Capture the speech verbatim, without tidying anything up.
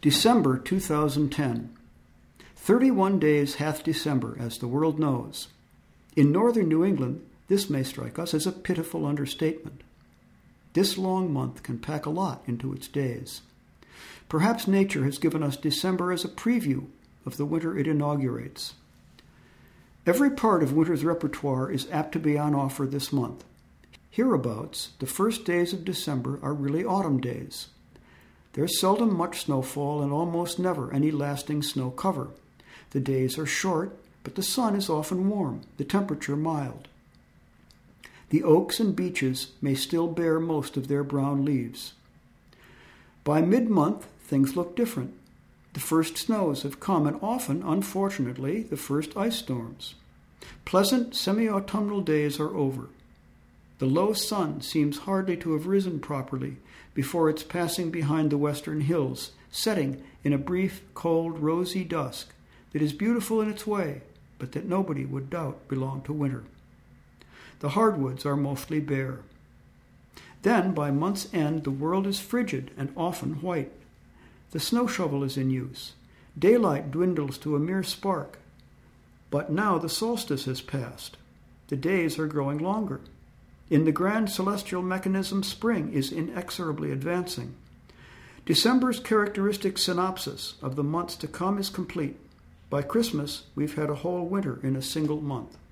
December two thousand ten. Thirty-one days hath December, as the world knows. In northern New England, this may strike us as a pitiful understatement. This long month can pack a lot into its days. Perhaps nature has given us December as a preview of the winter it inaugurates. Every part of winter's repertoire is apt to be on offer this month. Hereabouts, the first days of December are really autumn days. There's seldom much snowfall and almost never any lasting snow cover. The days are short, but the sun is often warm, the temperature mild. The oaks and beeches may still bear most of their brown leaves. By mid-month, things look different. The first snows have come, and often, unfortunately, the first ice storms. Pleasant semi-autumnal days are over. The low sun seems hardly to have risen properly before its passing behind the western hills, setting in a brief, cold, rosy dusk that is beautiful in its way, but that nobody would doubt belonged to winter. The hardwoods are mostly bare. Then, by month's end, the world is frigid and often white. The snow shovel is in use. Daylight dwindles to a mere spark. But now the solstice has passed. The days are growing longer. In the grand celestial mechanism, spring is inexorably advancing. December's characteristic synopsis of the months to come is complete. By Christmas, we've had a whole winter in a single month.